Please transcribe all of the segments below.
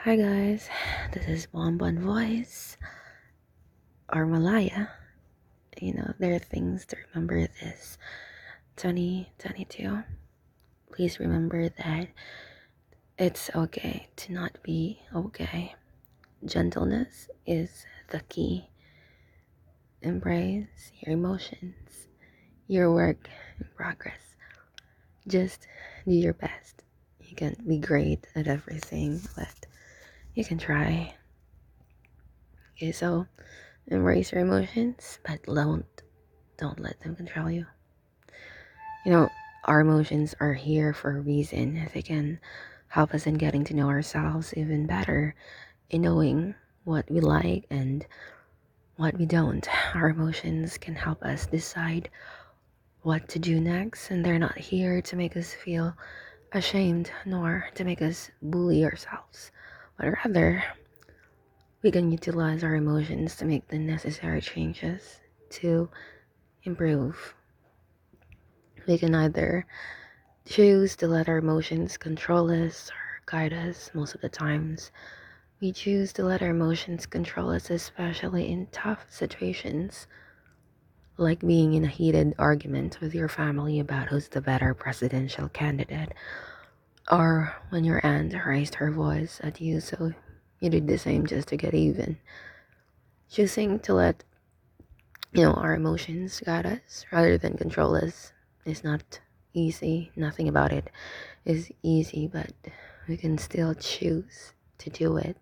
Hi guys, this is Bonbon Voice or Malaya. There are things to remember this 2022. Please remember that it's okay to not be okay. Gentleness is the key. Embrace your emotions, your work in progress. Just do your best. You can't be great at everything, but you can try. Okay, so embrace your emotions, but don't let them control you. You know, our emotions are here for a reason. They can help us in getting to know ourselves even better, in knowing what we like and what we don't. Our emotions can help us decide what to do next, and they're not here to make us feel ashamed nor to make us bully ourselves, but rather we can utilize our emotions to make the necessary changes to improve. We can either choose to let our emotions control us or guide us. Most of the times we choose to let our emotions control us, especially in tough situations, like being in a heated argument with your family about who's the better presidential candidate, or when your aunt raised her voice at you, so you did the same just to get even. Choosing to let our emotions guide us rather than control us is not easy. Nothing about it is easy, but we can still choose to do it.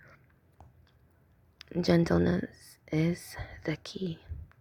Gentleness is the key.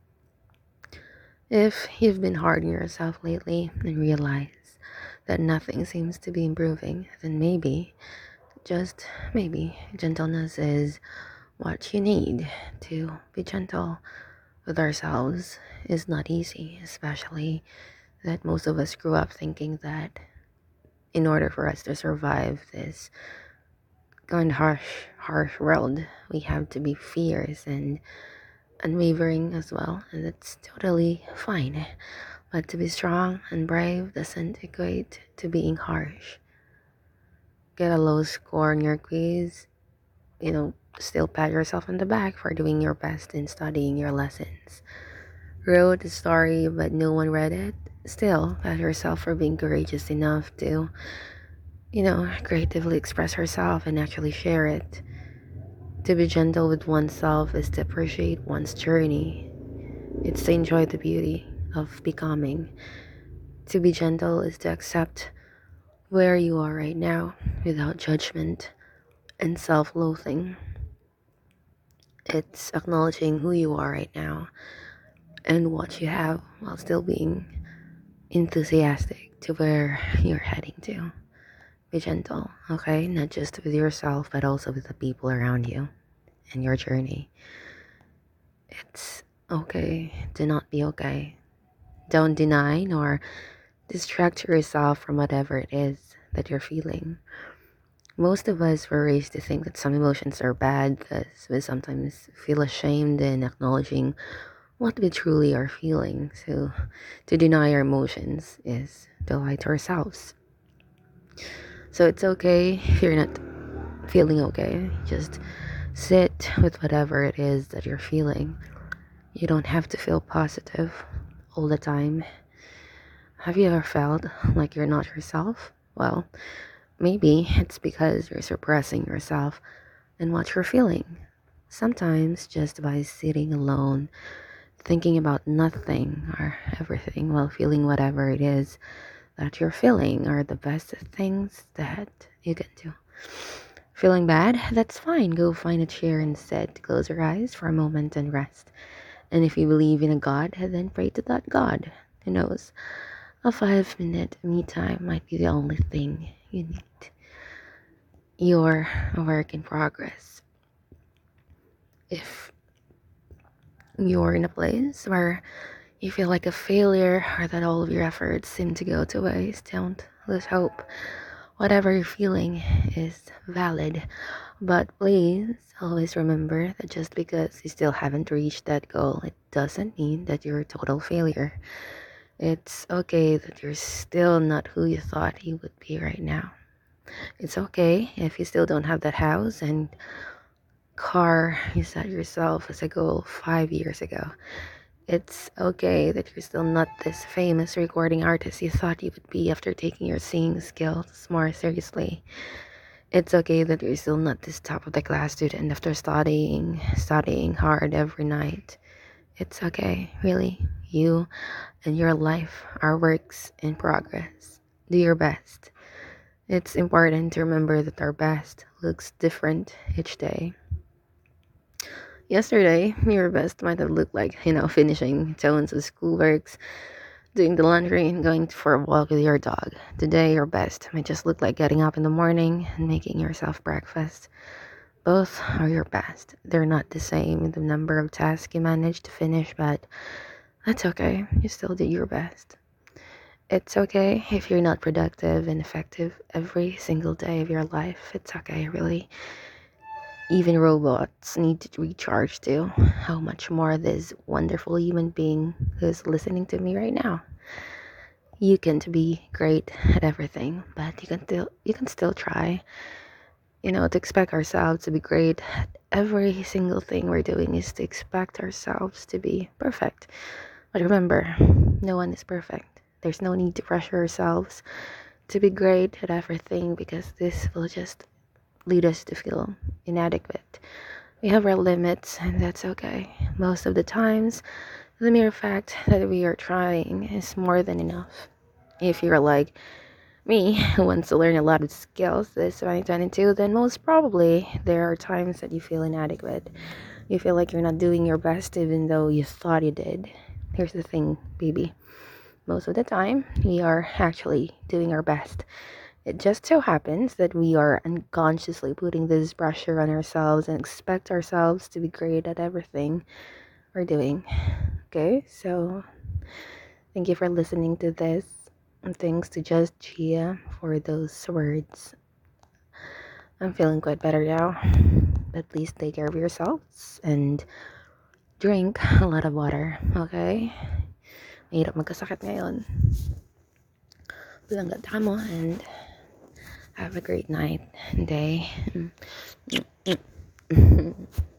If you've been hard on yourself lately and realize that nothing seems to be improving, then maybe, just maybe, gentleness is what you need. To be gentle with ourselves is not easy, especially that most of us grew up thinking that in order for us to survive this kind of harsh world, we have to be fierce and unwavering as well, and that's totally fine. But to be strong and brave doesn't equate to being harsh. Get a low score on your quiz, still pat yourself on the back for doing your best in studying your lessons. Wrote a story but no one read it, still pat yourself for being courageous enough to creatively express herself and actually share it. To be gentle with oneself is to appreciate one's journey. It's to enjoy the beauty of becoming. To be gentle is to accept where you are right now without judgment and self-loathing. It's acknowledging who you are right now and what you have while still being enthusiastic to where you're heading to. Be gentle, okay? Not just with yourself, but also with the people around you and your journey. It's okay to not be okay. Don't deny nor distract yourself from whatever it is that you're feeling. Most of us were raised to think that some emotions are bad, thus we sometimes feel ashamed in acknowledging what we truly are feeling. So to deny our emotions is to lie to ourselves. So it's okay if you're not feeling okay. Just sit with whatever it is that you're feeling. You don't have to feel positive all the time. Have you ever felt like you're not yourself? Well, maybe it's because you're suppressing yourself and what you're feeling. Sometimes just by sitting alone, thinking about nothing or everything while feeling whatever it is that you're feeling are the best things that you can do. Feeling bad? That's fine. Go find a chair instead. Close your eyes for a moment and rest. And if you believe in a God, then pray to that God. Who knows? A 5-minute me time might be the only thing you need. You're a work in progress. If you're in a place where you feel like a failure or that all of your efforts seem to go to waste, don't lose hope. Whatever you're feeling is valid, but please always remember that just because you still haven't reached that goal, it doesn't mean that you're a total failure. It's okay that you're still not who you thought you would be right now. It's okay if you still don't have that house and car you set yourself as a goal 5 years ago. It's okay that you're still not this famous recording artist you thought you would be after taking your singing skills more seriously. It's okay that you're still not this top of the class student after studying hard every night. It's okay, really. You and your life are works in progress. Do your best. It's important to remember that our best looks different each day. Yesterday, your best might have looked like, finishing tones of schoolworks, doing the laundry, and going for a walk with your dog. Today, your best might just look like getting up in the morning and making yourself breakfast. Both are your best. They're not the same in the number of tasks you managed to finish, but that's okay. You still did your best. It's okay if you're not productive and effective every single day of your life. It's okay, really. Even robots need to recharge too. How much more this wonderful human being who's listening to me right now. You can be great at everything, but you can still try. To expect ourselves to be great at every single thing we're doing is to expect ourselves to be perfect. But remember, no one is perfect. There's no need to pressure ourselves to be great at everything because this will just lead us to feel inadequate. We have our limits, and that's okay. Most of the times, the mere fact that we are trying is more than enough. If you're like me, who wants to learn a lot of skills this 2022, then most probably there are times that you feel inadequate. You feel like you're not doing your best even though you thought you did. Here's the thing, baby. Most of the time, we are actually doing our best. It just so happens that we are unconsciously putting this pressure on ourselves and expect ourselves to be great at everything we're doing. Okay, so thank you for listening to this. And thanks to Just Gia for those words. I'm feeling quite better now. But please take care of yourselves and drink a lot of water, okay? Mahirap magkasakit ngayon. Bilangga mo and have a great night and day.